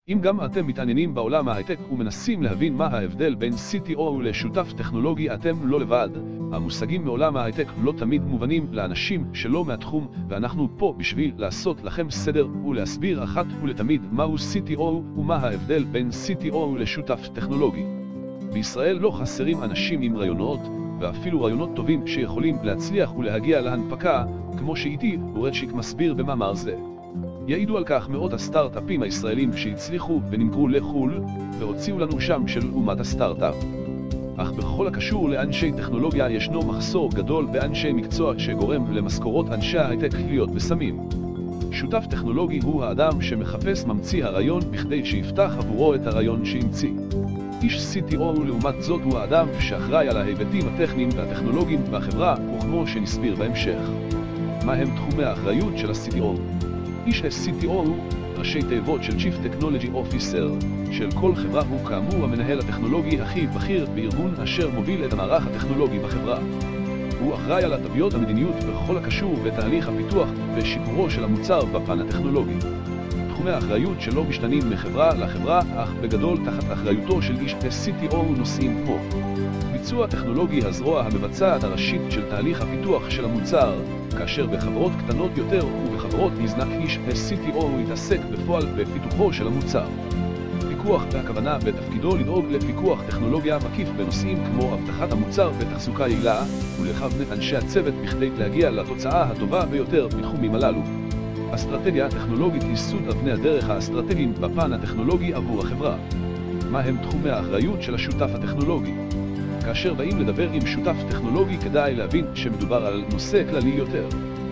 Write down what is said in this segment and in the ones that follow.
אם גם אתם מתעניינים בעולם ההייטק ומנסים להבין מה ההבדל בין CTO לשותף טכנולוגי, אתם לא לבד. המושגים מעולם ההייטק לא תמיד מובנים לאנשים שלא מהתחום, ואנחנו פה בשביל לעשות לכם סדר ולהסביר אחת ולתמיד מהו CTO ומה ההבדל בין CTO לשותף טכנולוגי. בישראל לא חסרים אנשים עם רעיונות, ואפילו רעיונות טובים שיכולים להצליח ולהגיע להנפקה, כמו שאיתי אורצ'יק מסביר במאמר זה. יעידו על כך מאות הסטארט-אפים הישראלים שהצליחו ונמכרו לחול, והוציאו לנו שם של אומת הסטארט-אפ. אך בכל הקשור לאנשי טכנולוגיה ישנו מחסור גדול באנשי מקצוע שגורם למשכורות אנשי ההייטק להיות בסמים. שותף טכנולוגי הוא האדם שמחפש ממציא הרעיון בכדי שיפתח עבורו את הרעיון שהמציא. איש CTO לעומת זאת הוא האדם שאחראי על ההיבטים הטכניים והטכנולוגיים בחברה, וכמו שנסביר בהמשך. מה הם תחומי האחריות של ה-CTO? איש CTO, ראשי תיבות של Chief Technology Officer, של כל חברה הוא כאמור המנהל הטכנולוגי הכי בכיר בארגון אשר מוביל את המערך הטכנולוגי בחברה. הוא אחראי על התוויות המדיניות בכל הקשור בתהליך הפיתוח ושיפורו של המוצר בפן הטכנולוגי. תחומי האחריות שלא משתנים מחברה לחברה, אך בגדול תחת אחריותו של איש CTO נושאים כמו ביצוע טכנולוגי, הזרוע המבצעת הראשית של תהליך הפיתוח של המוצר, כאשר בחברות קטנות יותר ובחברות נזנק איש CTO יתעסק בפועל בפיתוחו של המוצר. פיקוח, והכוונה בתפקידו לדאוג לפיקוח טכנולוגיה מקיף בנושאים כמו הבטחת המוצר ותחזוקה יעילה, ולכוון את אנשי הצוות בכדי להגיע לתוצאה הטובה ביותר בתחומים הללו. אסטרטגיה טכנולוגית, ייסוד אבני הדרך האסטרטגיים בפן הטכנולוגי עבור החברה. מה הם תחומי האחריות של השותף הטכנולוגי? כאשר באים לדבר עם שותף טכנולוגי כדאי להבין שמדובר על נושא כללי יותר.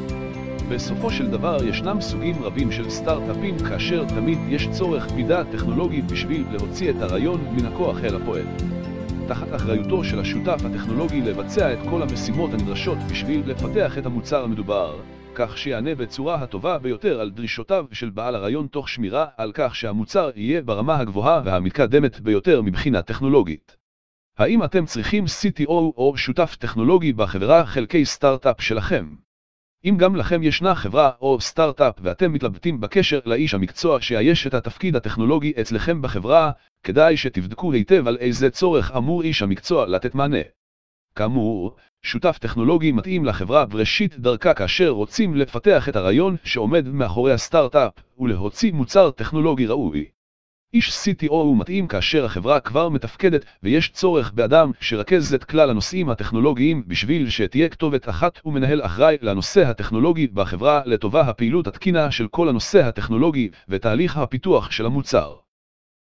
בסופו של דבר ישנם סוגים רבים של סטארט-אפים, כאשר תמיד יש צורך מידע טכנולוגי בשביל להוציא את הרעיון מן הכוח אל הפועל. תחת אחריותו של השותף הטכנולוגי לבצע את כל המשימות הנדרשות בשביל לפתח את המוצר המדובר, כך שיענה בצורה הטובה ביותר על דרישותיו של בעל הרעיון, תוך שמירה על כך שהמוצר יהיה ברמה הגבוהה והמתקדמת ביותר מבחינה טכנולוגית. האם אתם צריכים CTO או שותף טכנולוגי בחברה חלקי סטארט-אפ שלכם? אם גם לכם ישנה חברה או סטארט-אפ ואתם מתלבטים בקשר לאיש המקצוע שיאייש את התפקיד הטכנולוגי אצלכם בחברה, כדאי שתבדקו היטב על איזה צורך אמור איש המקצוע לתת מענה. כאמור, שותף טכנולוגי מתאים לחברה בראשית דרכה כאשר רוצים לפתח את הרעיון שעומד מאחורי הסטארט-אפ ולהוציא מוצר טכנולוגי ראוי. איש CTO הוא מתאים כאשר החברה כבר מתפקדת ויש צורך באדם שרכז את כלל הנושאים הטכנולוגיים בשביל שתהיה כתובת אחת ומנהל אחראי לנושא הטכנולוגי בחברה לטובה הפעילות התקינה של כל הנושא הטכנולוגי ותהליך הפיתוח של המוצר.